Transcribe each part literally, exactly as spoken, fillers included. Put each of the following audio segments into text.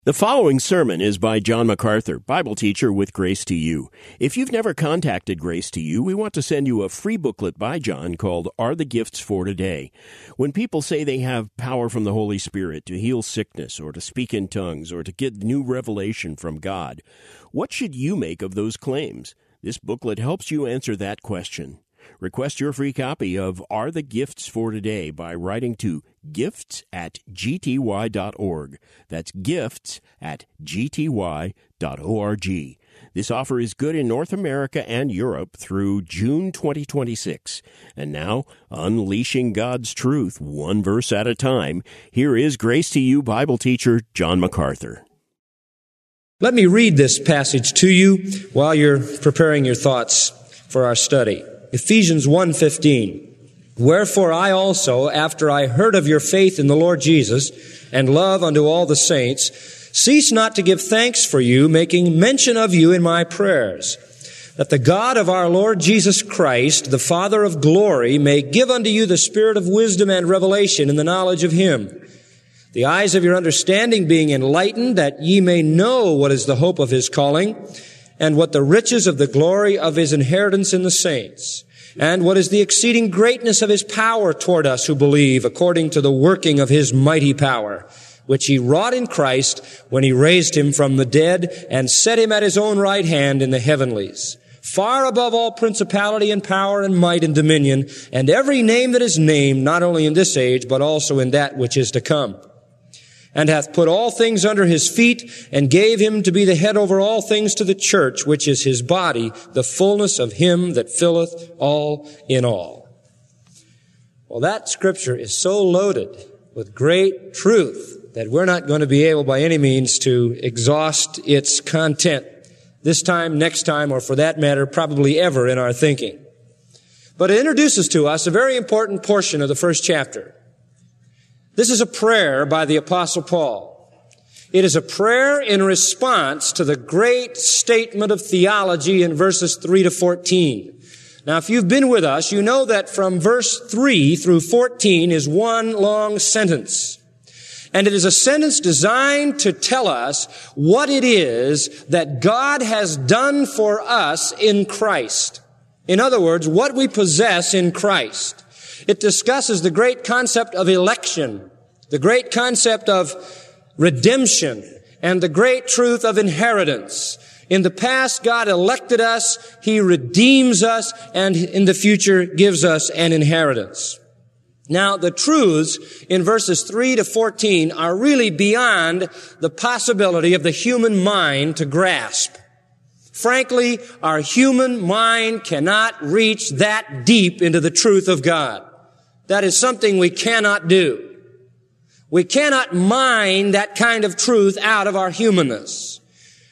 The following sermon is by John MacArthur, Bible teacher with Grace to You. If you've never contacted Grace to You, we want to send you a free booklet by John called Are the Gifts for Today? When people say they have power from the Holy Spirit to heal sickness or to speak in tongues or to get new revelation from God, what should you make of those claims? This booklet helps you answer that question. Request your free copy of Are the Gifts for Today by writing to gifts at g t y dot org. That's gifts at g t y dot org. This offer is good in North America and Europe through June twenty twenty-six. And now, unleashing God's truth one verse at a time, here is Grace to You Bible teacher John MacArthur. Let me read this passage to you while you're preparing your thoughts for our study. Ephesians one fifteen. Wherefore I also, after I heard of your faith in the Lord Jesus and love unto all the saints, cease not to give thanks for you, making mention of you in my prayers, that the God of our Lord Jesus Christ, the Father of glory, may give unto you the spirit of wisdom and revelation in the knowledge of him, the eyes of your understanding being enlightened, that ye may know what is the hope of his calling, and what the riches of the glory of his inheritance in the saints, and what is the exceeding greatness of his power toward us who believe, according to the working of his mighty power, which he wrought in Christ when he raised him from the dead and set him at his own right hand in the heavenlies, far above all principality and power and might and dominion, and every name that is named, not only in this age, but also in that which is to come, and hath put all things under his feet, and gave him to be the head over all things to the church, which is his body, the fullness of him that filleth all in all. Well, that scripture is so loaded with great truth that we're not going to be able by any means to exhaust its content this time, next time, or for that matter, probably ever in our thinking. But it introduces to us a very important portion of the first chapter. This is a prayer by the Apostle Paul. It is a prayer in response to the great statement of theology in verses three to fourteen. Now, if you've been with us, you know that from verse three through fourteen is one long sentence. And it is a sentence designed to tell us what it is that God has done for us in Christ. In other words, what we possess in Christ. It discusses the great concept of election, the great concept of redemption, and the great truth of inheritance. In the past, God elected us, he redeems us, and in the future gives us an inheritance. Now, the truths in verses three to fourteen are really beyond the possibility of the human mind to grasp. Frankly, our human mind cannot reach that deep into the truth of God. That is something we cannot do. We cannot mine that kind of truth out of our humanness.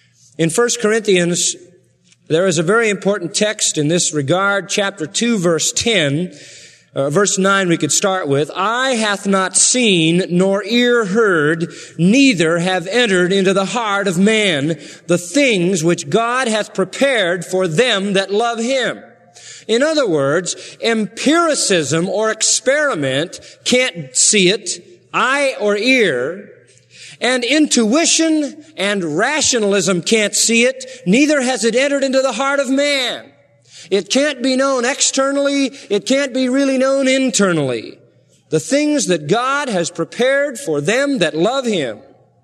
In First Corinthians, there is a very important text in this regard, chapter two, verse ten. Uh, verse nine we could start with. Eye hath not seen, nor ear heard, neither have entered into the heart of man the things which God hath prepared for them that love him. In other words, empiricism or experiment can't see it, eye or ear, and intuition and rationalism can't see it, neither has it entered into the heart of man. It can't be known externally, it can't be really known internally. The things that God has prepared for them that love him.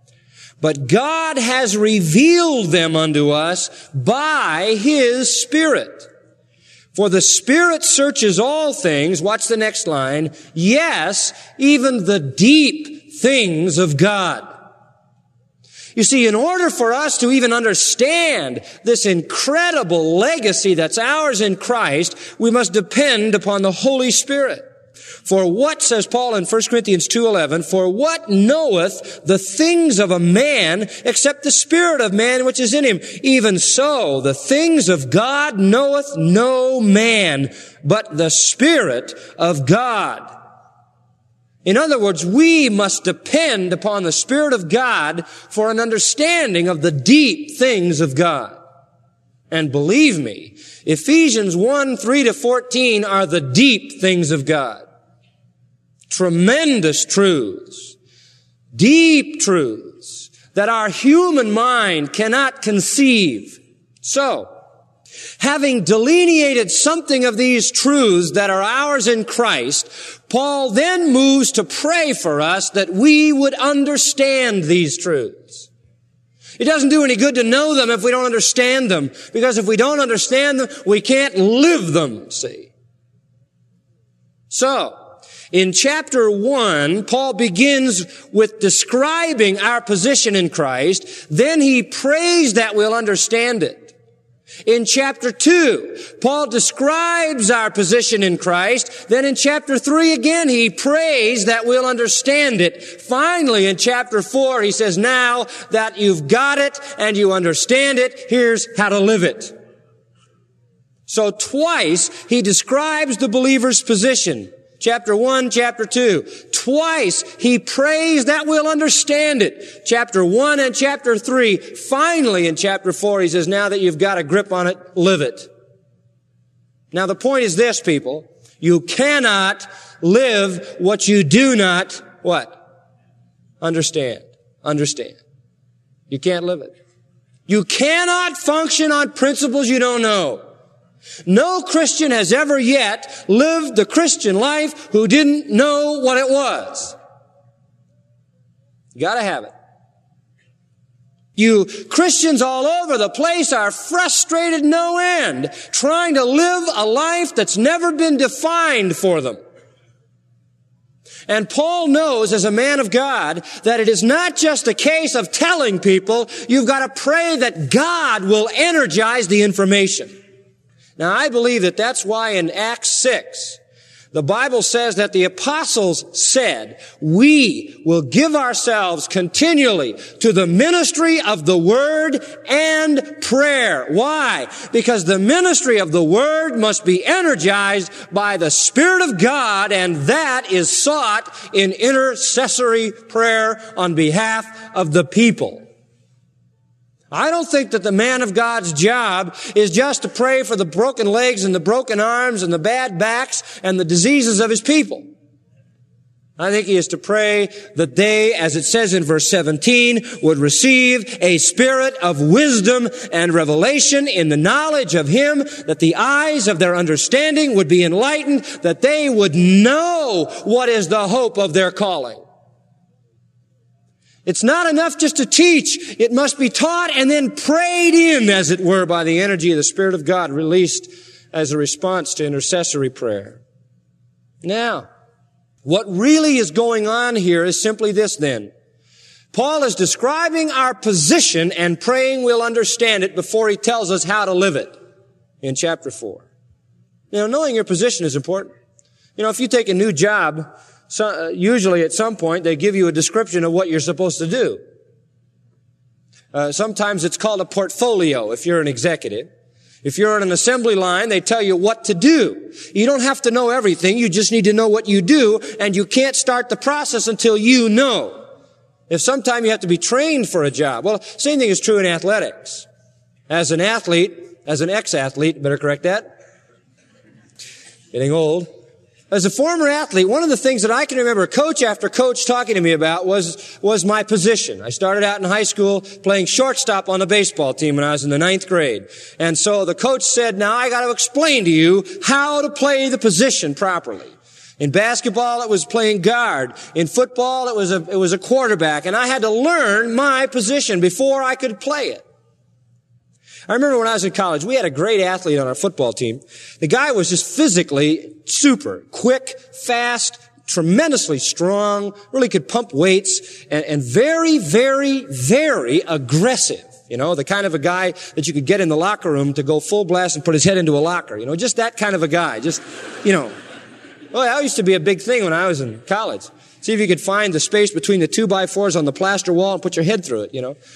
But God has revealed them unto us by his Spirit. For the Spirit searches all things, watch the next line, yes, even the deep things of God. You see, in order for us to even understand this incredible legacy that's ours in Christ, we must depend upon the Holy Spirit. For what, says Paul in First Corinthians two eleven, for what knoweth the things of a man except the spirit of man which is in him? Even so, the things of God knoweth no man, but the Spirit of God. In other words, we must depend upon the Spirit of God for an understanding of the deep things of God. And believe me, Ephesians one, three to fourteen are the deep things of God. Tremendous truths, deep truths that our human mind cannot conceive. So, having delineated something of these truths that are ours in Christ, Paul then moves to pray for us that we would understand these truths. It doesn't do any good to know them if we don't understand them, because if we don't understand them, we can't live them, see. So, in chapter one, Paul begins with describing our position in Christ. Then he prays that we'll understand it. In chapter two, Paul describes our position in Christ. Then in chapter three again, he prays that we'll understand it. Finally, in chapter four, he says, now that you've got it and you understand it, here's how to live it. So twice, he describes the believer's position. Chapter one, chapter two. Twice, he prays that we'll understand it. Chapter one and chapter three. Finally, in chapter four, he says, now that you've got a grip on it, live it. Now, the point is this, people. You cannot live what you do not, what? Understand. Understand. You can't live it. You cannot function on principles you don't know. No Christian has ever yet lived the Christian life who didn't know what it was. You gotta have it. You Christians all over the place are frustrated no end, trying to live a life that's never been defined for them. And Paul knows, as a man of God, that it is not just a case of telling people. You've got to pray that God will energize the information. Now, I believe that that's why in Acts six, the Bible says that the apostles said, we will give ourselves continually to the ministry of the word and prayer. Why? Because the ministry of the word must be energized by the Spirit of God, and that is sought in intercessory prayer on behalf of the people. I don't think that the man of God's job is just to pray for the broken legs and the broken arms and the bad backs and the diseases of his people. I think he is to pray that they, as it says in verse seventeen, would receive a spirit of wisdom and revelation in the knowledge of him, that the eyes of their understanding would be enlightened, that they would know what is the hope of their calling. It's not enough just to teach. It must be taught and then prayed in, as it were, by the energy of the Spirit of God released as a response to intercessory prayer. Now, what really is going on here is simply this then. Paul is describing our position and praying we'll understand it before he tells us how to live it in chapter four. Now, knowing your position is important. You know, if you take a new job, So, uh, usually at some point they give you a description of what you're supposed to do. Uh, sometimes it's called a portfolio if you're an executive. If you're on an assembly line, they tell you what to do. You don't have to know everything. You just need to know what you do, and you can't start the process until you know. If sometime you have to be trained for a job. Well, same thing is true in athletics. As an athlete, as an ex-athlete, better correct that. Getting old. As a former athlete, one of the things that I can remember coach after coach talking to me about was, was my position. I started out in high school playing shortstop on the baseball team when I was in the ninth grade. And so the coach said, now I got to explain to you how to play the position properly. In basketball, it was playing guard. In football, it was a, it was a quarterback. And I had to learn my position before I could play it. I remember when I was in college, we had a great athlete on our football team. The guy was just physically super, quick, fast, tremendously strong, really could pump weights, and, and very, very, very aggressive. You know, the kind of a guy that you could get in the locker room to go full blast and put his head into a locker. You know, just that kind of a guy. Just, you know. Well, that used to be a big thing when I was in college. See if you could find the space between the two by fours on the plaster wall and put your head through it, you know.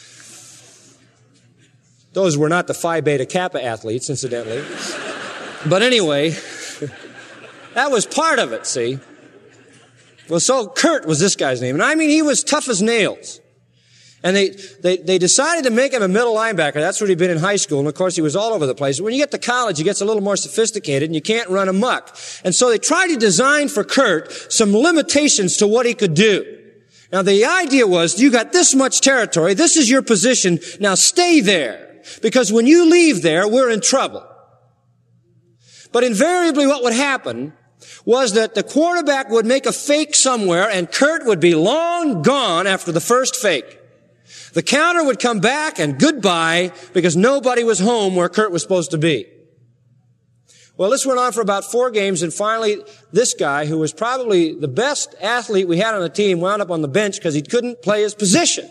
Those were not the Phi Beta Kappa athletes, incidentally. But anyway, that was part of it, see. Well, so Kurt was this guy's name. And I mean, he was tough as nails. And they, they, they decided to make him a middle linebacker. That's what he'd been in high school. And of course, he was all over the place. When you get to college, he gets a little more sophisticated and you can't run amok. And so they tried to design for Kurt some limitations to what he could do. Now the idea was, you got this much territory, this is your position, now stay there. Because when you leave there, we're in trouble. But invariably what would happen was that the quarterback would make a fake somewhere and Kurt would be long gone after the first fake. The counter would come back and goodbye because nobody was home where Kurt was supposed to be. Well, this went on for about four games, and finally this guy, who was probably the best athlete we had on the team, wound up on the bench because he couldn't play his position.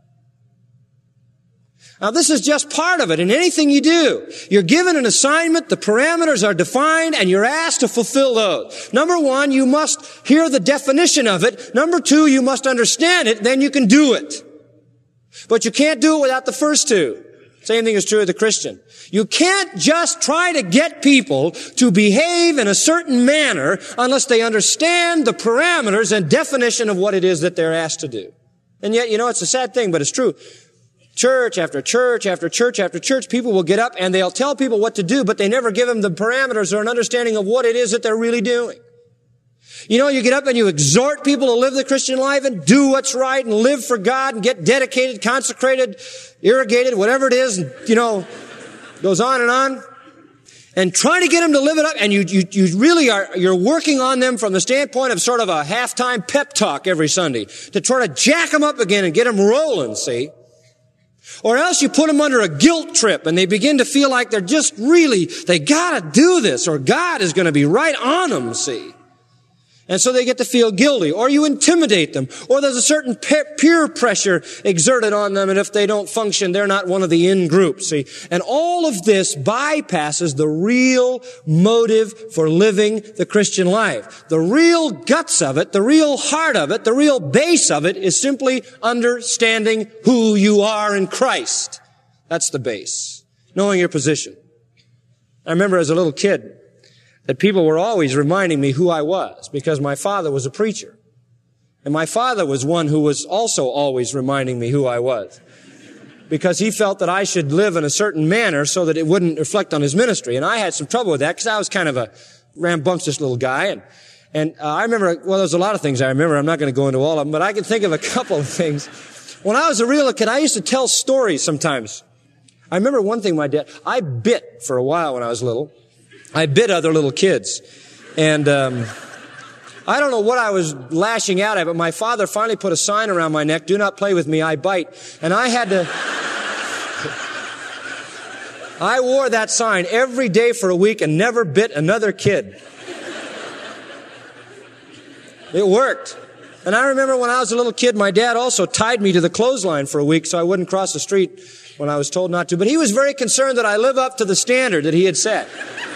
Now, this is just part of it. In anything you do, you're given an assignment, the parameters are defined, and you're asked to fulfill those. Number one, you must hear the definition of it. Number two, you must understand it, then you can do it. But you can't do it without the first two. Same thing is true of the Christian. You can't just try to get people to behave in a certain manner unless they understand the parameters and definition of what it is that they're asked to do. And yet, you know, it's a sad thing, but it's true. Church after church after church after church, people will get up and they'll tell people what to do, but they never give them the parameters or an understanding of what it is that they're really doing. You know, you get up and you exhort people to live the Christian life and do what's right and live for God and get dedicated, consecrated, irrigated, whatever it is, and, you know, goes on and on. And trying to get them to live it up, and you, you, you really are, you're working on them from the standpoint of sort of a halftime pep talk every Sunday to try to jack them up again and get them rolling, see? Or else you put them under a guilt trip and they begin to feel like they're just really, they gotta do this or God is gonna be right on them, see? And so they get to feel guilty. Or you intimidate them. Or there's a certain peer pressure exerted on them, and if they don't function, they're not one of the in-group, see? And all of this bypasses the real motive for living the Christian life. The real guts of it, the real heart of it, the real base of it is simply understanding who you are in Christ. That's the base. Knowing your position. I remember as a little kid, that people were always reminding me who I was because my father was a preacher. And my father was one who was also always reminding me who I was because he felt that I should live in a certain manner so that it wouldn't reflect on his ministry. And I had some trouble with that because I was kind of a rambunctious little guy. And, and uh, I remember, well, there's a lot of things I remember. I'm not going to go into all of them, but I can think of a couple of things. When I was a real kid, I used to tell stories sometimes. I remember one thing my dad, I bit for a while when I was little. I bit other little kids. And um I don't know what I was lashing out at, but my father finally put a sign around my neck, "Do not play with me, I bite." And I had to... I wore that sign every day for a week and never bit another kid. It worked. And I remember when I was a little kid, my dad also tied me to the clothesline for a week so I wouldn't cross the street when I was told not to. But he was very concerned that I live up to the standard that he had set.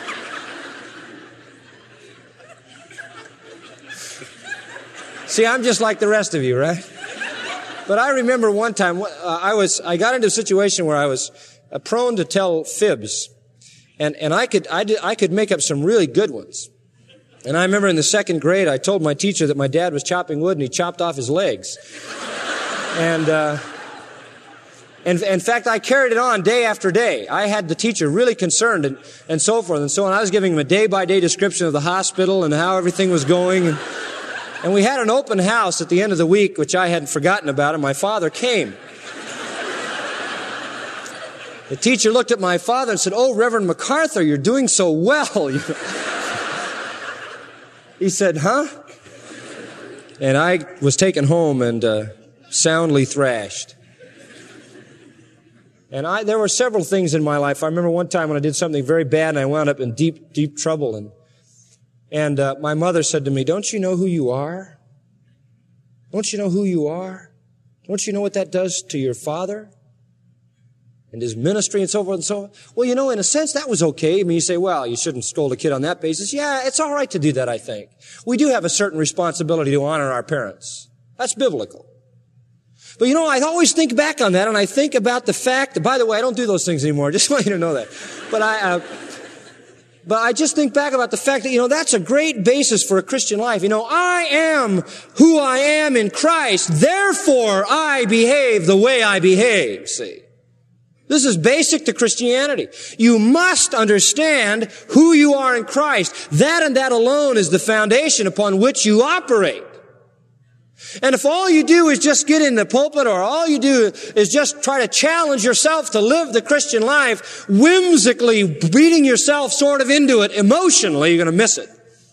See, I'm just like the rest of you, right? But I remember one time, uh, I was, I got into a situation where I was uh, prone to tell fibs. And, and I could, I did, I could make up some really good ones. And I remember in the second grade, I told my teacher that my dad was chopping wood and he chopped off his legs. And, uh, and in fact, I carried it on day after day. I had the teacher really concerned and, and so forth and so on. I was giving him a day-by-day description of the hospital and how everything was going. And, And we had an open house at the end of the week, which I hadn't forgotten about, and my father came. The teacher looked at my father and said, "Oh, Reverend MacArthur, you're doing so well." He said, "Huh?" And I was taken home and uh, soundly thrashed. And I, there were several things in my life. I remember one time when I did something very bad and I wound up in deep, deep trouble. And And uh, my mother said to me, "Don't you know who you are? Don't you know who you are? Don't you know what that does to your father and his ministry and so forth and so on?" Well, you know, in a sense, that was okay. I mean, you say, well, you shouldn't scold a kid on that basis. Yeah, it's all right to do that, I think. We do have a certain responsibility to honor our parents. That's biblical. But, you know, I always think back on that, and I think about the fact that, by the way, I don't do those things anymore. I just want you to know that. But I... Uh, But I just think back about the fact that, you know, that's a great basis for a Christian life. You know, I am who I am in Christ, therefore I behave the way I behave, see. This is basic to Christianity. You must understand who you are in Christ. That and that alone is the foundation upon which you operate. And if all you do is just get in the pulpit, or all you do is just try to challenge yourself to live the Christian life, whimsically beating yourself sort of into it emotionally, you're going to miss it.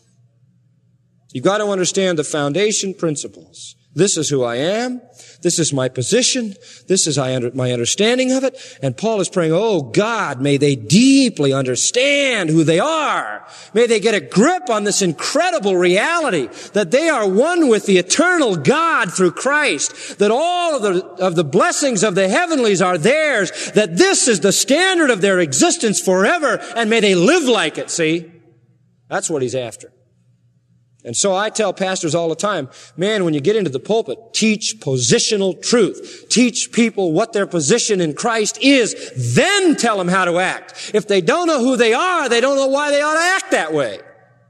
You've got to understand the foundation principles. This is who I am. This is my position. This is my understanding of it. And Paul is praying, oh God, may they deeply understand who they are. May they get a grip on this incredible reality that they are one with the eternal God through Christ, that all of the, of the blessings of the heavenlies are theirs, that this is the standard of their existence forever, and may they live like it, see? That's what he's after. And so I tell pastors all the time, man, when you get into the pulpit, teach positional truth. Teach people what their position in Christ is, then tell them how to act. If they don't know who they are, they don't know why they ought to act that way.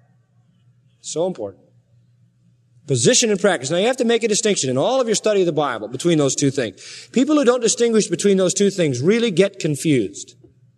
So important. Position and practice. Now you have to make a distinction in all of your study of the Bible between those two things. People who don't distinguish between those two things really get confused.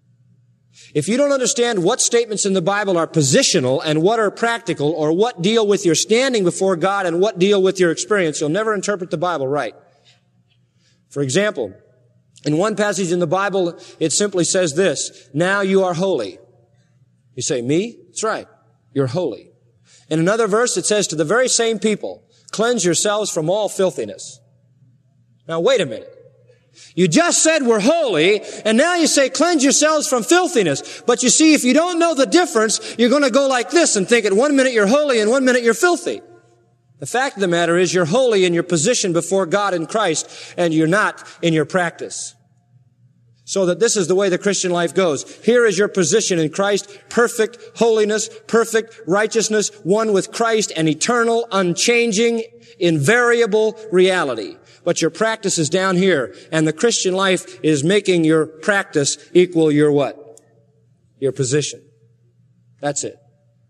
If you don't understand what statements in the Bible are positional and what are practical, or what deal with your standing before God and what deal with your experience, you'll never interpret the Bible right. For example, in one passage in the Bible, it simply says this, now you are holy. You say, me? That's right. You're holy. In another verse, it says to the very same people, cleanse yourselves from all filthiness. Now wait a minute. You just said we're holy, and now you say cleanse yourselves from filthiness. But you see, if you don't know the difference, you're going to go like this and think at one minute you're holy and one minute you're filthy. The fact of the matter is you're holy in your position before God in Christ, and you're not in your practice. So that this is the way the Christian life goes. Here is your position in Christ, perfect holiness, perfect righteousness, one with Christ, and eternal, unchanging, invariable reality. But your practice is down here, and the Christian life is making your practice equal your what? Your position. That's it.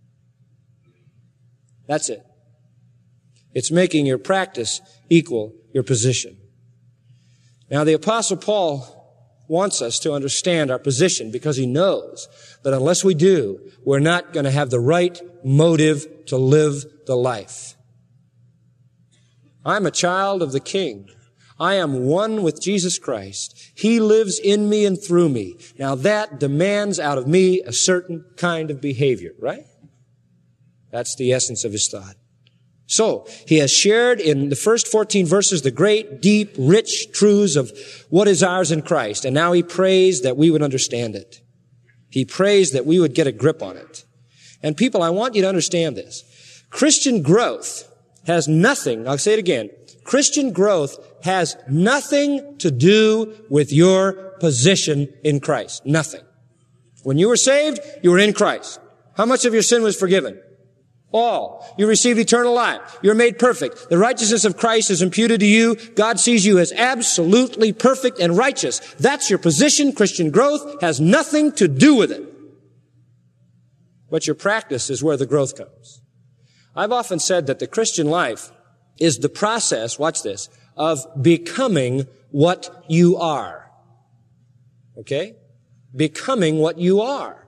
That's it. It's making your practice equal your position. Now the Apostle Paul wants us to understand our position, because he knows that unless we do, we're not going to have the right motive to live the life. I'm a child of the King. I am one with Jesus Christ. He lives in me and through me. Now that demands out of me a certain kind of behavior, right? That's the essence of his thought. So, he has shared in the first fourteen verses the great, deep, rich truths of what is ours in Christ. And now he prays that we would understand it. He prays that we would get a grip on it. And people, I want you to understand this. Christian growth has nothing, I'll say it again, Christian growth has nothing to do with your position in Christ. Nothing. When you were saved, you were in Christ. How much of your sin was forgiven? All. You received eternal life. You're made perfect. The righteousness of Christ is imputed to you. God sees you as absolutely perfect and righteous. That's your position. Christian growth has nothing to do with it. But your practice is where the growth comes. I've often said that the Christian life is the process, watch this, of becoming what you are. Okay? Becoming what you are.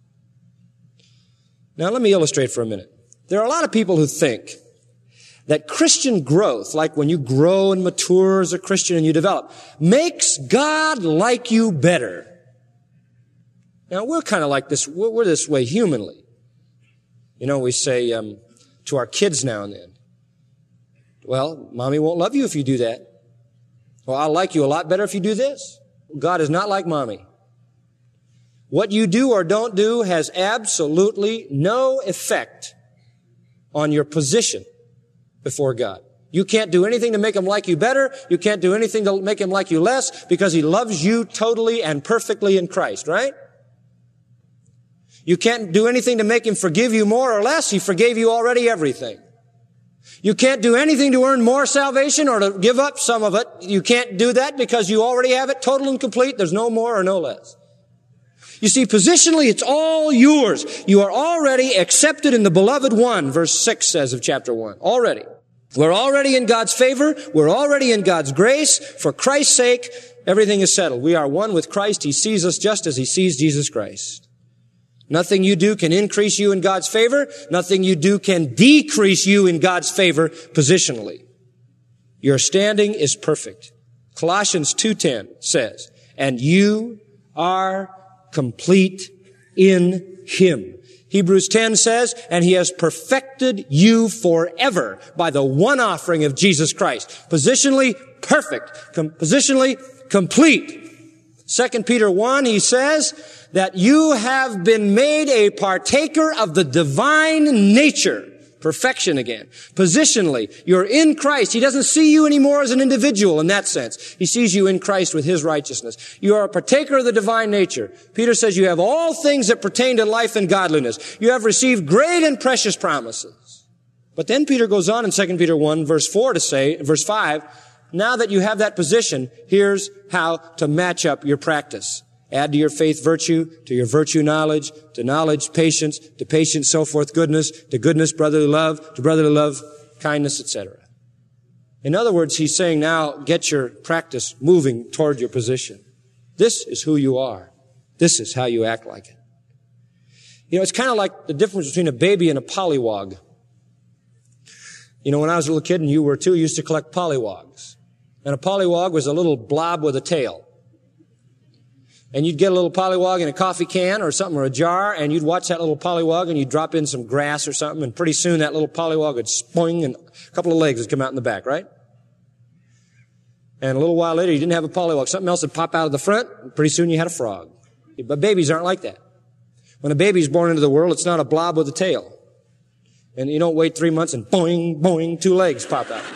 Now let me illustrate for a minute. There are a lot of people who think that Christian growth, like when you grow and mature as a Christian and you develop, makes God like you better. Now we're kind of like this, we're, we're this way humanly. You know, we say, um, to our kids now and then, well, mommy won't love you if you do that. Well, I'll like you a lot better if you do this. God is not like mommy. What you do or don't do has absolutely no effect on your position before God. You can't do anything to make him like you better. You can't do anything to make him like you less, because he loves you totally and perfectly in Christ, right? You can't do anything to make him forgive you more or less. He forgave you already everything. You can't do anything to earn more salvation or to give up some of it. You can't do that because you already have it total and complete. There's no more or no less. You see, positionally, it's all yours. You are already accepted in the beloved one, verse six says of chapter one. Already. We're already in God's favor. We're already in God's grace. For Christ's sake, everything is settled. We are one with Christ. He sees us just as he sees Jesus Christ. Nothing you do can increase you in God's favor. Nothing you do can decrease you in God's favor positionally. Your standing is perfect. Colossians two ten says, and you are complete in Him. Hebrews ten says, and He has perfected you forever by the one offering of Jesus Christ. Positionally perfect. Com- positionally complete. Second Peter one, he says that you have been made a partaker of the divine nature. Perfection again. Positionally, you're in Christ. He doesn't see you anymore as an individual in that sense. He sees you in Christ with His righteousness. You are a partaker of the divine nature. Peter says you have all things that pertain to life and godliness. You have received great and precious promises. But then Peter goes on in Second Peter one, verse four to say, verse five, now that you have that position, here's how to match up your practice. Add to your faith virtue, to your virtue knowledge, to knowledge patience, to patience so forth goodness, to goodness brotherly love, to brotherly love kindness, et cetera. In other words, he's saying now get your practice moving toward your position. This is who you are. This is how you act like it. You know, it's kind of like the difference between a baby and a pollywog. You know, when I was a little kid, and you were too, I used to collect pollywogs. And a pollywog was a little blob with a tail. And you'd get a little pollywog in a coffee can or something, or a jar, and you'd watch that little pollywog, and you'd drop in some grass or something, and pretty soon that little pollywog would spring, and a couple of legs would come out in the back, right? And a little while later, you didn't have a pollywog. Something else would pop out of the front, and pretty soon you had a frog. But babies aren't like that. When a baby's born into the world, it's not a blob with a tail. And you don't wait three months and boing, boing, two legs pop out.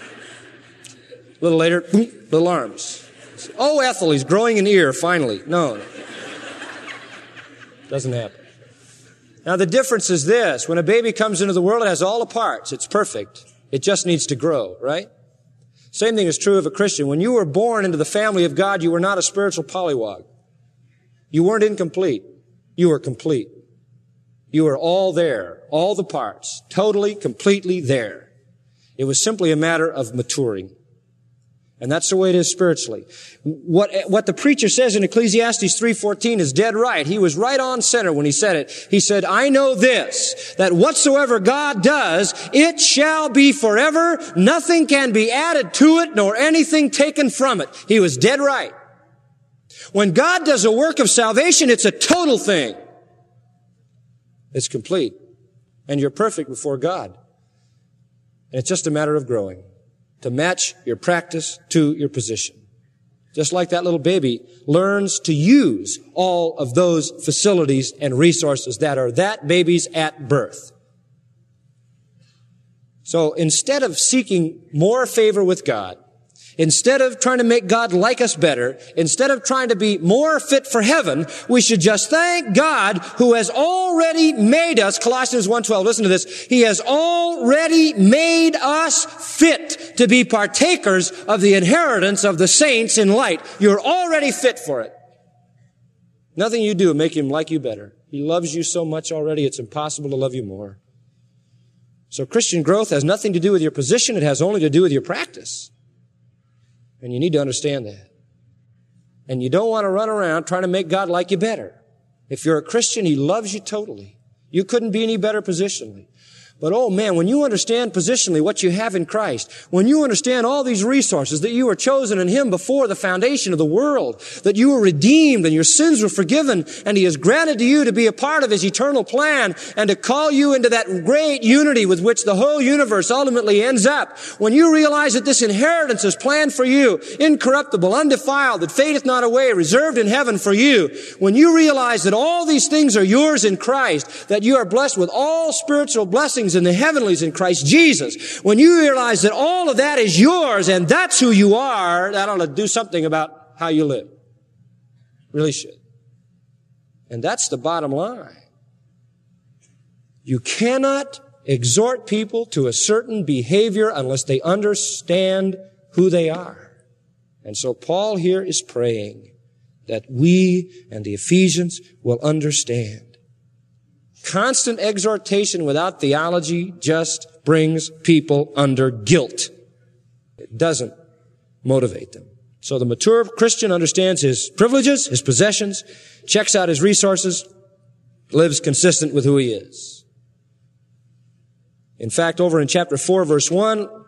A little later, boom, little arms. Oh, Ethel, he's growing an ear, finally. No. Doesn't happen. Now, the difference is this. When a baby comes into the world, it has all the parts. It's perfect. It just needs to grow, right? Same thing is true of a Christian. When you were born into the family of God, you were not a spiritual pollywog. You weren't incomplete. You were complete. You were all there, all the parts, totally, completely there. It was simply a matter of maturing. And that's the way it is spiritually. What, what the preacher says in Ecclesiastes three fourteen is dead right. He was right on center when he said it. He said, I know this, that whatsoever God does, it shall be forever. Nothing can be added to it, nor anything taken from it. He was dead right. When God does a work of salvation, it's a total thing. It's complete. And you're perfect before God. And it's just a matter of growing to match your practice to your position. Just like that little baby learns to use all of those facilities and resources that are that baby's at birth. So instead of seeking more favor with God, instead of trying to make God like us better, instead of trying to be more fit for heaven, we should just thank God who has already made us, Colossians one twelve, listen to this, He has already made us fit to be partakers of the inheritance of the saints in light. You're already fit for it. Nothing you do will make Him like you better. He loves you so much already, it's impossible to love you more. So Christian growth has nothing to do with your position, it has only to do with your practice. And you need to understand that. And you don't want to run around trying to make God like you better. If you're a Christian, He loves you totally. You couldn't be any better positionally. But oh man, when you understand positionally what you have in Christ, when you understand all these resources, that you were chosen in Him before the foundation of the world, that you were redeemed and your sins were forgiven, and He has granted to you to be a part of His eternal plan and to call you into that great unity with which the whole universe ultimately ends up. When you realize that this inheritance is planned for you, incorruptible, undefiled, that fadeth not away, reserved in heaven for you, when you realize that all these things are yours in Christ, that you are blessed with all spiritual blessings in the heavenlies in Christ Jesus, when you realize that all of that is yours and that's who you are, that ought to do something about how you live. Really should. And that's the bottom line. You cannot exhort people to a certain behavior unless they understand who they are. And so Paul here is praying that we and the Ephesians will understand. Constant exhortation without theology just brings people under guilt. It doesn't motivate them. So the mature Christian understands his privileges, his possessions, checks out his resources, lives consistent with who he is. In fact, over in chapter four, verse one,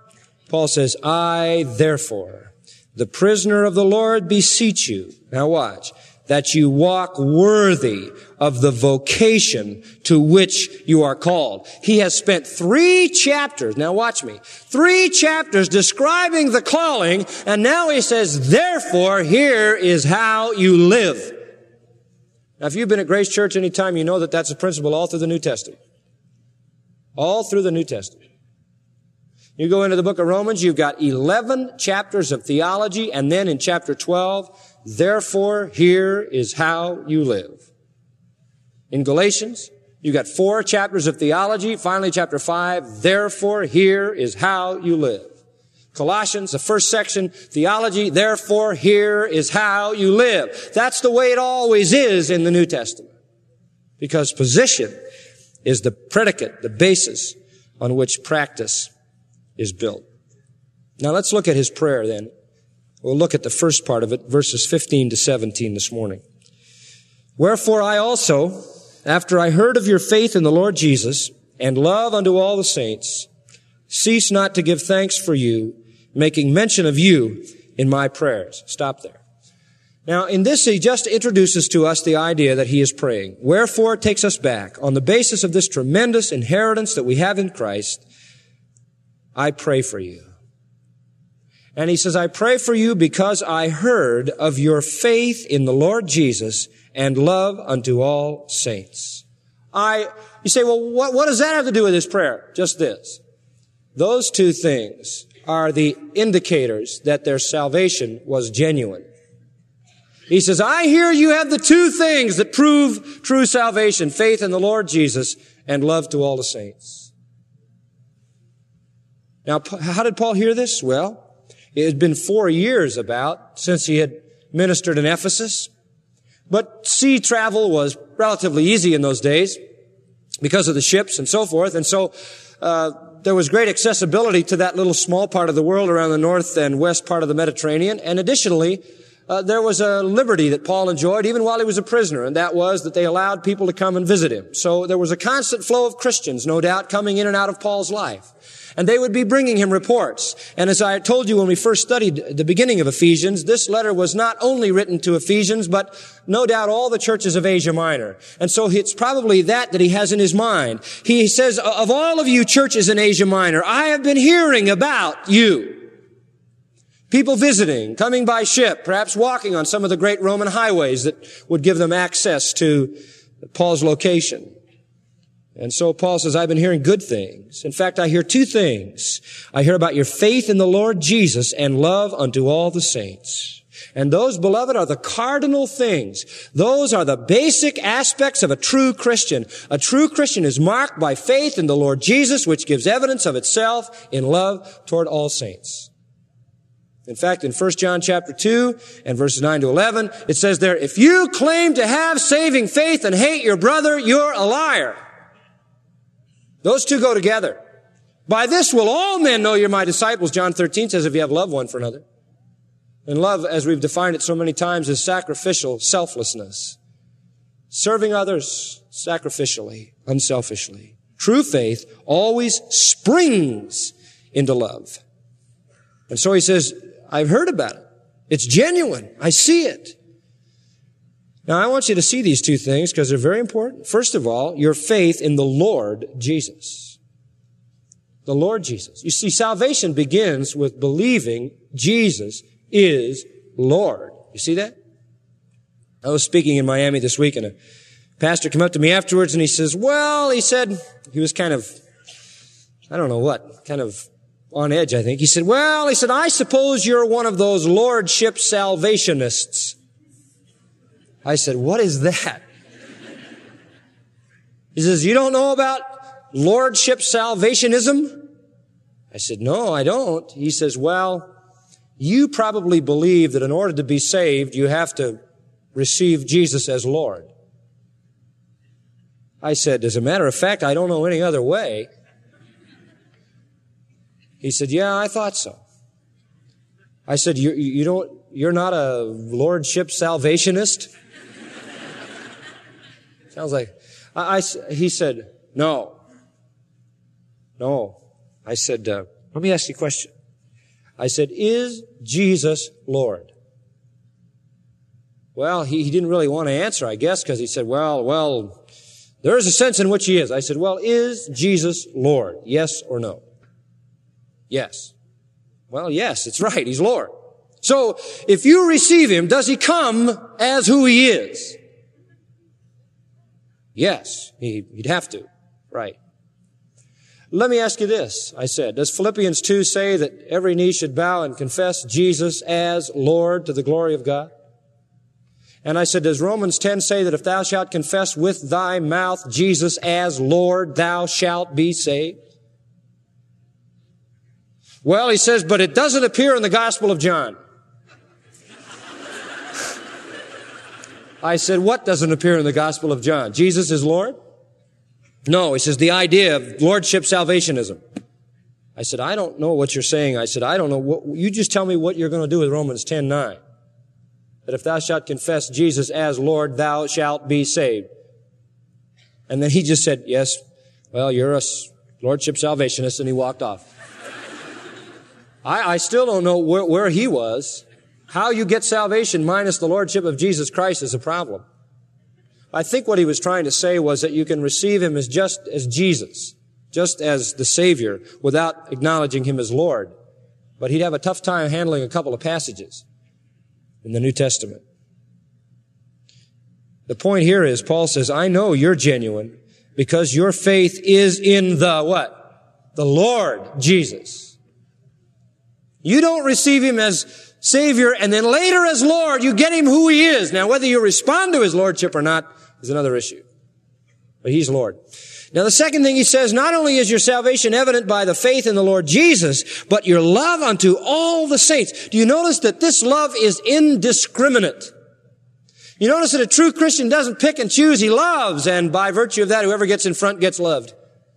Paul says, I, therefore, the prisoner of the Lord, beseech you. Now watch. That you walk worthy of the vocation to which you are called. He has spent three chapters, now watch me, three chapters describing the calling, and now he says, therefore, here is how you live. Now, if you've been at Grace Church any time, you know that that's a principle all through the New Testament. All through the New Testament. You go into the book of Romans, you've got eleven chapters of theology, and then in chapter twelve, therefore, here is how you live. In Galatians, you've got four chapters of theology. Finally, chapter five, therefore, here is how you live. Colossians, the first section, theology, therefore, here is how you live. That's the way it always is in the New Testament. Because position is the predicate, the basis on which practice is built. Now let's look at his prayer then. We'll look at the first part of it, verses fifteen to seventeen this morning. Wherefore I also, after I heard of your faith in the Lord Jesus and love unto all the saints, cease not to give thanks for you, making mention of you in my prayers. Stop there. Now, in this, he just introduces to us the idea that he is praying. Wherefore it takes us back. On the basis of this tremendous inheritance that we have in Christ, I pray for you. And he says, I pray for you because I heard of your faith in the Lord Jesus and love unto all saints. I, you say, well, what, what does that have to do with this prayer? Just this. Those two things are the indicators that their salvation was genuine. He says, I hear you have the two things that prove true salvation, faith in the Lord Jesus and love to all the saints. Now, how did Paul hear this? Well, it had been four years about since he had ministered in Ephesus. But sea travel was relatively easy in those days because of the ships and so forth. And so uh there was great accessibility to that little small part of the world around the north and west part of the Mediterranean. And additionally, uh, there was a liberty that Paul enjoyed even while he was a prisoner, and that was that they allowed people to come and visit him. So there was a constant flow of Christians, no doubt, coming in and out of Paul's life. And they would be bringing him reports. And as I told you when we first studied the beginning of Ephesians, this letter was not only written to Ephesians, but no doubt all the churches of Asia Minor. And so it's probably that that he has in his mind. He says, of all of you churches in Asia Minor, I have been hearing about you. People visiting, coming by ship, perhaps walking on some of the great Roman highways that would give them access to Paul's location. And so Paul says, I've been hearing good things. In fact, I hear two things. I hear about your faith in the Lord Jesus and love unto all the saints. And those, beloved, are the cardinal things. Those are the basic aspects of a true Christian. A true Christian is marked by faith in the Lord Jesus, which gives evidence of itself in love toward all saints. In fact, in First John chapter two and verses nine to eleven, it says there, if you claim to have saving faith and hate your brother, you're a liar. Those two go together. By this will all men know you're my disciples. John thirteen says if you have love one for another. And love, as we've defined it so many times, is sacrificial selflessness. Serving others sacrificially, unselfishly. True faith always springs into love. And so he says, I've heard about it. It's genuine. I see it. Now, I want you to see these two things because they're very important. First of all, your faith in the Lord Jesus. The Lord Jesus. You see, salvation begins with believing Jesus is Lord. You see that? I was speaking in Miami this week, and a pastor came up to me afterwards, and he says, well, he said, he was kind of, I don't know what, kind of on edge, I think. He said, well, he said, I suppose you're one of those lordship salvationists. I said, what is that? He says, you don't know about lordship salvationism? I said, no, I don't. He says, well, you probably believe that in order to be saved, you have to receive Jesus as Lord. I said, as a matter of fact, I don't know any other way. He said, yeah, I thought so. I said, you, you don't, you're not a lordship salvationist? Sounds like, I, I, he said, no. No. I said, uh, let me ask you a question. I said, is Jesus Lord? Well, he, he didn't really want to answer, I guess, because he said, well, well, there is a sense in which he is. I said, well, is Jesus Lord? Yes or no? Yes. Well, yes, it's right. He's Lord. So, if you receive him, does he come as who he is? Yes, he, he'd have to. Right. Let me ask you this, I said. Does Philippians two say that every knee should bow and confess Jesus as Lord to the glory of God? And I said, does Romans ten say that if thou shalt confess with thy mouth Jesus as Lord, thou shalt be saved? Well, he says, but it doesn't appear in the Gospel of John. I said, what doesn't appear in the Gospel of John? Jesus is Lord? No, he says the idea of lordship salvationism. I said, I don't know what you're saying. I said, I don't know. What, you just tell me what you're going to do with Romans ten nine. That if thou shalt confess Jesus as Lord, thou shalt be saved. And then he just said, yes, well, you're a lordship salvationist, and he walked off. I, I still don't know where, where he was. How you get salvation minus the lordship of Jesus Christ is a problem. I think what he was trying to say was that you can receive him as just as Jesus, just as the Savior, without acknowledging him as Lord. But he'd have a tough time handling a couple of passages in the New Testament. The point here is, Paul says, I know you're genuine because your faith is in the what? The Lord Jesus. You don't receive him as Savior, and then later as Lord, you get him who he is. Now, whether you respond to his lordship or not is another issue. But he's Lord. Now, the second thing he says, not only is your salvation evident by the faith in the Lord Jesus, but your love unto all the saints. Do you notice that this love is indiscriminate? You notice that a true Christian doesn't pick and choose. He loves, and by virtue of that, whoever gets in front gets loved.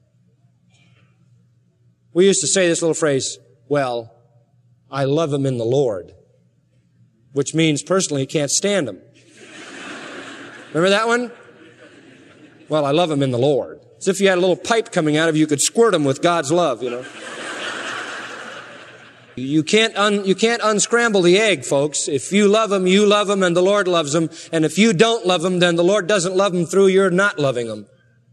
We used to say this little phrase, well, I love him in the Lord, which means personally you can't stand him. Remember that one? Well, I love him in the Lord. As if you had a little pipe coming out of you, you could squirt him with God's love, you know. You can't un, you can't unscramble the egg, folks. If you love him, you love him, and the Lord loves him. And if you don't love him, then the Lord doesn't love him through your not loving him.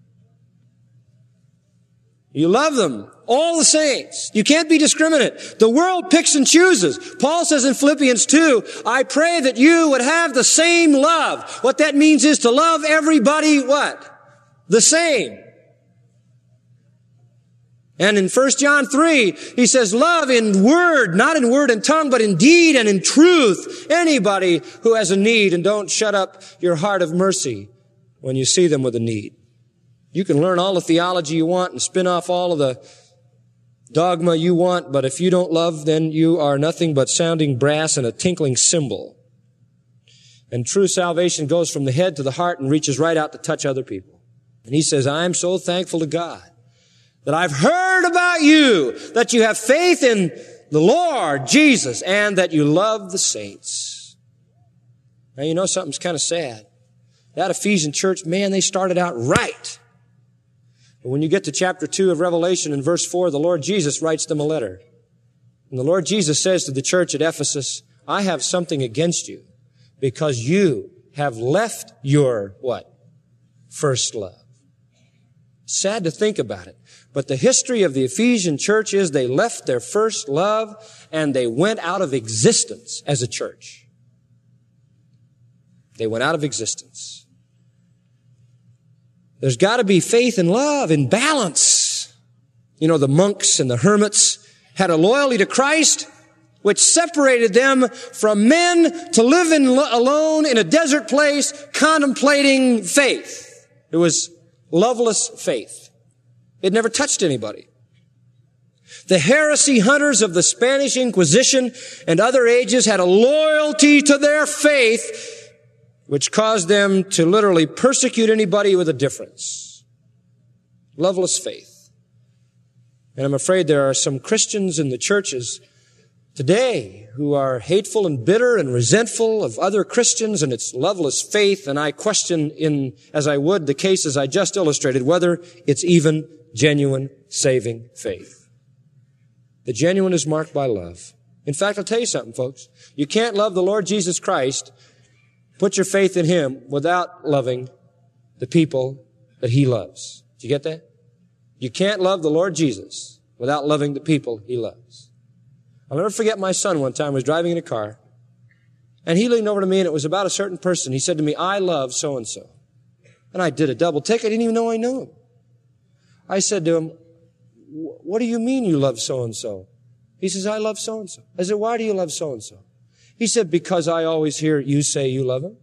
You love them, all the saints. You can't be discriminate. The world picks and chooses. Paul says in Philippians two, I pray that you would have the same love. What that means is to love everybody, what? The same. And in First John three, he says, love in word, not in word and tongue, but in deed and in truth. Anybody who has a need, and don't shut up your heart of mercy when you see them with a need. You can learn all the theology you want and spin off all of the dogma you want, but if you don't love, then you are nothing but sounding brass and a tinkling cymbal. And true salvation goes from the head to the heart and reaches right out to touch other people. And he says, I'm so thankful to God that I've heard about you, that you have faith in the Lord Jesus, and that you love the saints. Now, you know something's kind of sad. That Ephesian church, man, they started out right. But when you get to chapter two of Revelation in verse four, the Lord Jesus writes them a letter. And the Lord Jesus says to the church at Ephesus, I have something against you because you have left your, what? First love. Sad to think about it. But the history of the Ephesian church is they left their first love and they went out of existence as a church. They went out of existence. There's got to be faith and love in balance. You know, the monks and the hermits had a loyalty to Christ which separated them from men to live in, alone in a desert place contemplating faith. It was loveless faith. It never touched anybody. The heresy hunters of the Spanish Inquisition and other ages had a loyalty to their faith which caused them to literally persecute anybody with a difference. Loveless faith. And I'm afraid there are some Christians in the churches today who are hateful and bitter and resentful of other Christians and its loveless faith, and I question, in as I would the cases I just illustrated, whether it's even genuine saving faith. The genuine is marked by love. In fact, I'll tell you something, folks. You can't love the Lord Jesus Christ, put your faith in Him, without loving the people that He loves. Did you get that? You can't love the Lord Jesus without loving the people He loves. I'll never forget my son one time. I was driving in a car, and he leaned over to me, and it was about a certain person. He said to me, I love so-and-so. And I did a double take. I didn't even know I knew him. I said to him, what do you mean you love so-and-so? He says, I love so-and-so. I said, why do you love so-and-so? He said, because I always hear you say you love him.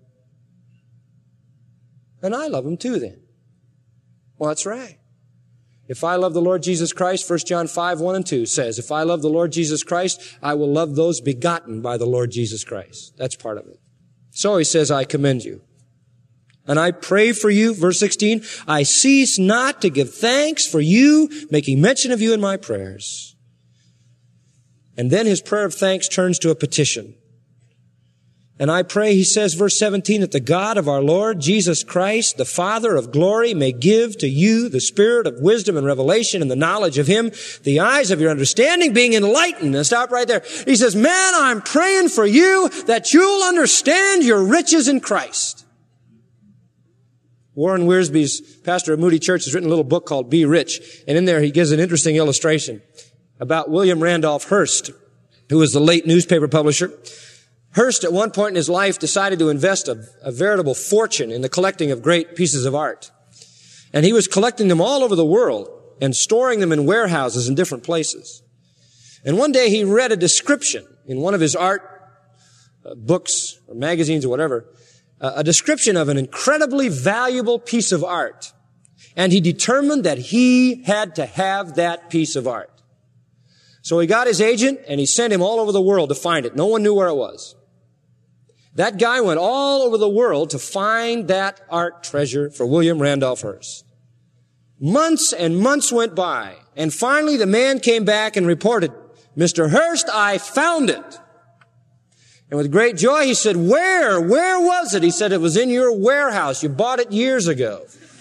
And I love him too then. Well, that's right. If I love the Lord Jesus Christ, First John five, one and two says, if I love the Lord Jesus Christ, I will love those begotten by the Lord Jesus Christ. That's part of it. So he says, I commend you. And I pray for you, verse sixteen, I cease not to give thanks for you, making mention of you in my prayers. And then his prayer of thanks turns to a petition. And I pray, he says, verse seventeen, that the God of our Lord Jesus Christ, the Father of glory, may give to you the spirit of wisdom and revelation and the knowledge of Him, the eyes of your understanding being enlightened. And stop right there. He says, man, I'm praying for you that you'll understand your riches in Christ. Warren Wiersbe's pastor of Moody Church has written a little book called Be Rich. And in there he gives an interesting illustration about William Randolph Hearst, who was the late newspaper publisher. Hearst, at one point in his life, decided to invest a, a veritable fortune in the collecting of great pieces of art. And he was collecting them all over the world and storing them in warehouses in different places. And one day he read a description in one of his art uh, books or magazines or whatever, uh, a description of an incredibly valuable piece of art. And he determined that he had to have that piece of art. So he got his agent and he sent him all over the world to find it. No one knew where it was. That guy went all over the world to find that art treasure for William Randolph Hearst. Months and months went by, and finally the man came back and reported, Mister Hearst, I found it. And with great joy he said, where? Where was it? He said, it was in your warehouse. You bought it years ago.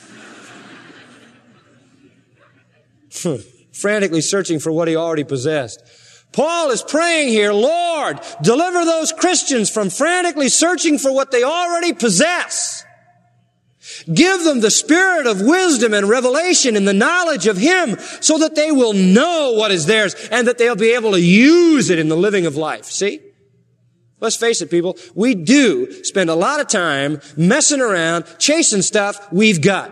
Frantically searching for what he already possessed. Paul is praying here, Lord, deliver those Christians from frantically searching for what they already possess. Give them the spirit of wisdom and revelation and the knowledge of Him so that they will know what is theirs and that they'll be able to use it in the living of life. See? Let's face it, people. We do spend a lot of time messing around, chasing stuff we've got.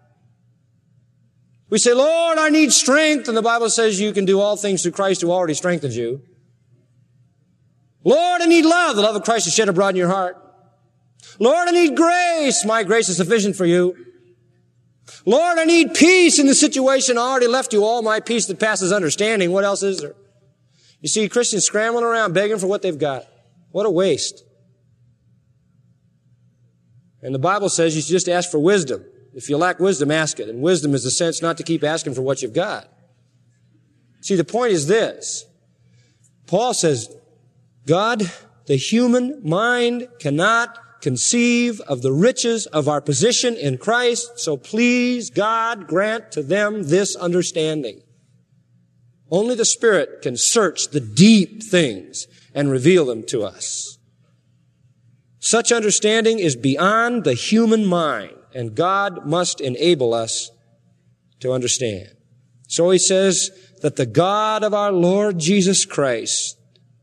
We say, Lord, I need strength. And the Bible says you can do all things through Christ who already strengthens you. Lord, I need love. The love of Christ is shed abroad in your heart. Lord, I need grace. My grace is sufficient for you. Lord, I need peace in the situation. I already left you all my peace that passes understanding. What else is there? You see Christians scrambling around begging for what they've got. What a waste. And the Bible says you should just ask for wisdom. If you lack wisdom, ask it. And wisdom is the sense not to keep asking for what you've got. See, the point is this. Paul says, God, the human mind cannot conceive of the riches of our position in Christ, so please, God, grant to them this understanding. Only the Spirit can search the deep things and reveal them to us. Such understanding is beyond the human mind. And God must enable us to understand. So he says that the God of our Lord Jesus Christ,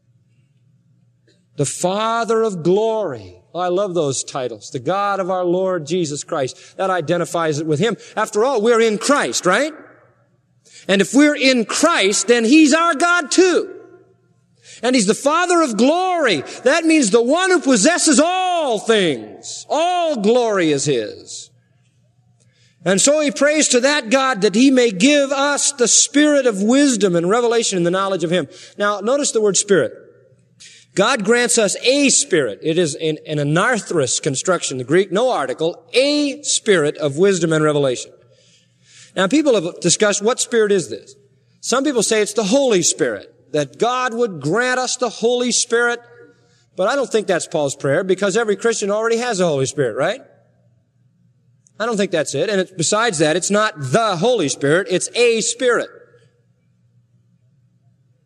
the Father of glory, oh, I love those titles, the God of our Lord Jesus Christ, that identifies it with Him. After all, we're in Christ, right? And if we're in Christ, then He's our God too. And He's the Father of glory. That means the one who possesses all things. All glory is His. And so he prays to that God that He may give us the spirit of wisdom and revelation in the knowledge of Him. Now, notice the word spirit. God grants us a spirit. It is an, an anarthrous construction, the Greek, no article, a spirit of wisdom and revelation. Now, people have discussed what spirit is this. Some people say it's the Holy Spirit, that God would grant us the Holy Spirit. But I don't think that's Paul's prayer, because every Christian already has the Holy Spirit, right? I don't think that's it. And it, besides that, it's not the Holy Spirit, it's a spirit.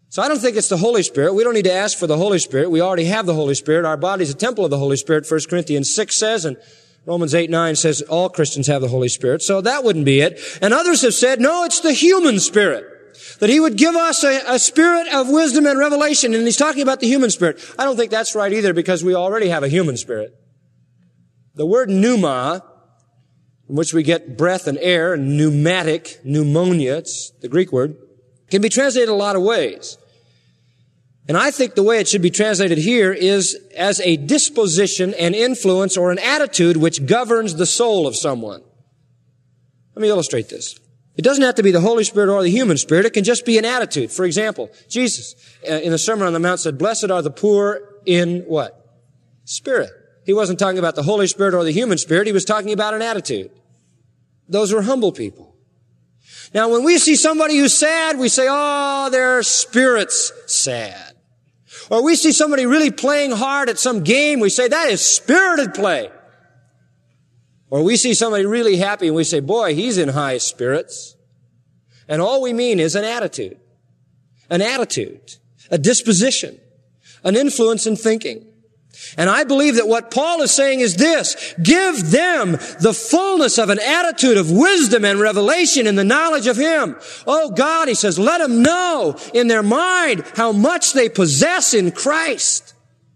So I don't think it's the Holy Spirit. We don't need to ask for the Holy Spirit. We already have the Holy Spirit. Our body is a temple of the Holy Spirit, First Corinthians six says, and Romans eight nine says all Christians have the Holy Spirit. So that wouldn't be it. And others have said, no, it's the human spirit. That He would give us a, a spirit of wisdom and revelation. And He's talking about the human spirit. I don't think that's right either, because we already have a human spirit. The word pneuma, from which we get breath and air, and pneumatic, pneumonia, it's the Greek word, can be translated a lot of ways. And I think the way it should be translated here is as a disposition, an influence, or an attitude which governs the soul of someone. Let me illustrate this. It doesn't have to be the Holy Spirit or the human spirit. It can just be an attitude. For example, Jesus, uh, in the Sermon on the Mount, said, blessed are the poor in what? Spirit. He wasn't talking about the Holy Spirit or the human spirit. He was talking about an attitude. Those were humble people. Now, when we see somebody who's sad, we say, oh, their spirit's sad. Or we see somebody really playing hard at some game, we say, that is spirited play. Or we see somebody really happy and we say, boy, he's in high spirits. And all we mean is an attitude. An attitude. A disposition. An influence in thinking. And I believe that what Paul is saying is this: give them the fullness of an attitude of wisdom and revelation in the knowledge of Him. Oh God, he says, let them know in their mind how much they possess in Christ.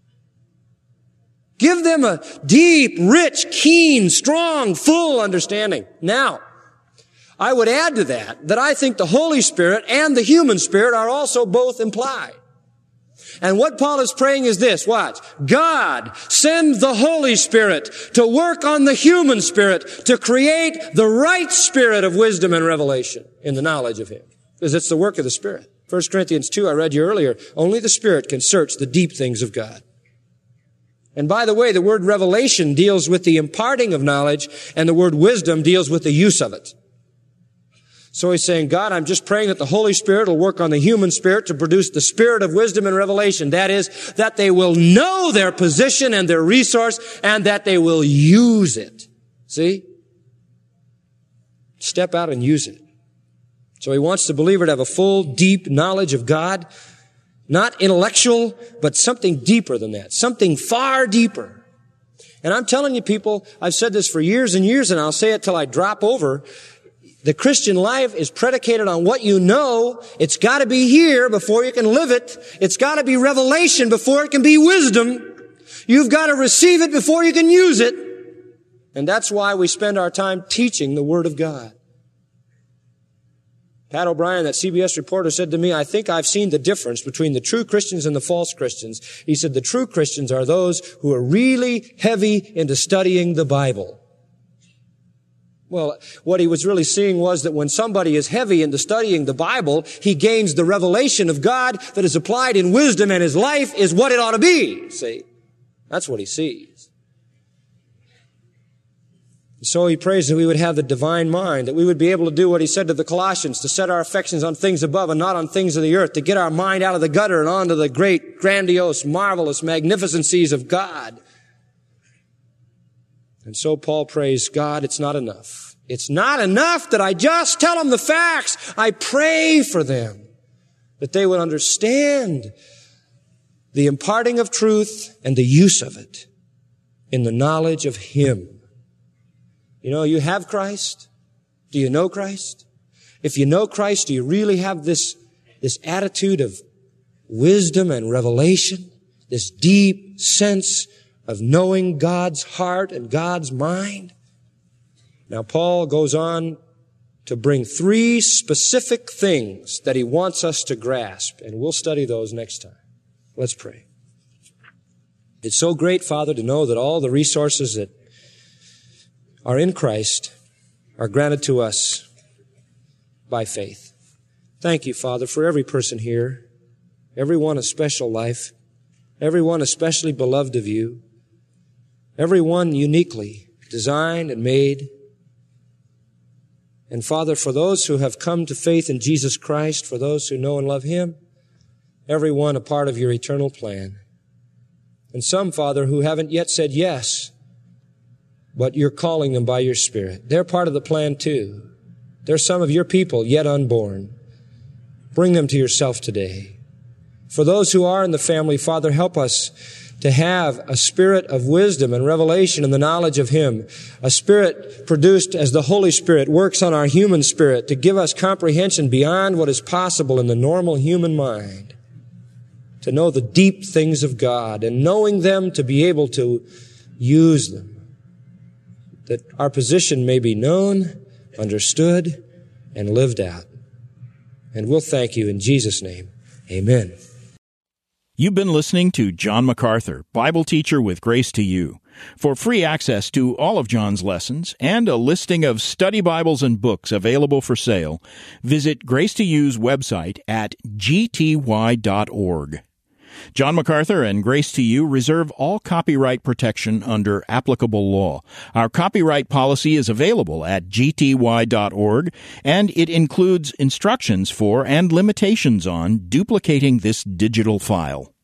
Give them a deep, rich, keen, strong, full understanding. Now, I would add to that, that I think the Holy Spirit and the human spirit are also both implied. And what Paul is praying is this, watch. God, send the Holy Spirit to work on the human spirit to create the right spirit of wisdom and revelation in the knowledge of Him. Because it's the work of the Spirit. First Corinthians two, I read you earlier, only the Spirit can search the deep things of God. And by the way, the word revelation deals with the imparting of knowledge, and the word wisdom deals with the use of it. So he's saying, God, I'm just praying that the Holy Spirit will work on the human spirit to produce the spirit of wisdom and revelation. That is, that they will know their position and their resource, and that they will use it. See? Step out and use it. So he wants the believer to have a full, deep knowledge of God. Not intellectual, but something deeper than that. Something far deeper. And I'm telling you people, I've said this for years and years, and I'll say it till I drop over. The Christian life is predicated on what you know. It's got to be here before you can live it. It's got to be revelation before it can be wisdom. You've got to receive it before you can use it. And that's why we spend our time teaching the Word of God. Pat O'Brien, that C B S reporter, said to me, I think I've seen the difference between the true Christians and the false Christians. He said the true Christians are those who are really heavy into studying the Bible. Well, what he was really seeing was that when somebody is heavy into studying the Bible, he gains the revelation of God that is applied in wisdom, and his life is what it ought to be. See? That's what he sees. So he prays that we would have the divine mind, that we would be able to do what he said to the Colossians, to set our affections on things above and not on things of the earth, to get our mind out of the gutter and onto the great, grandiose, marvelous magnificencies of God. And so Paul prays, God, it's not enough. It's not enough that I just tell them the facts. I pray for them, that they would understand the imparting of truth and the use of it in the knowledge of Him. You know, you have Christ. Do you know Christ? If you know Christ, do you really have this, this attitude of wisdom and revelation, this deep sense of knowing God's heart and God's mind? Now, Paul goes on to bring three specific things that he wants us to grasp, and we'll study those next time. Let's pray. It's so great, Father, to know that all the resources that are in Christ are granted to us by faith. Thank you, Father, for every person here, everyone a special life, everyone especially beloved of you, everyone uniquely designed and made. And Father, for those who have come to faith in Jesus Christ, for those who know and love Him, everyone a part of your eternal plan. And some, Father, who haven't yet said yes, but you're calling them by your Spirit. They're part of the plan too. They're some of your people yet unborn. Bring them to yourself today. For those who are in the family, Father, help us to have a spirit of wisdom and revelation in the knowledge of Him, a spirit produced as the Holy Spirit works on our human spirit to give us comprehension beyond what is possible in the normal human mind, to know the deep things of God, and knowing them to be able to use them, that our position may be known, understood, and lived out. And we'll thank you in Jesus' name. Amen. You've been listening to John MacArthur, Bible teacher with Grace to You. For free access to all of John's lessons and a listing of study Bibles and books available for sale, visit Grace to You's website at g t y dot org. John MacArthur and Grace to You reserve all copyright protection under applicable law. Our copyright policy is available at g t y dot org, and it includes instructions for and limitations on duplicating this digital file.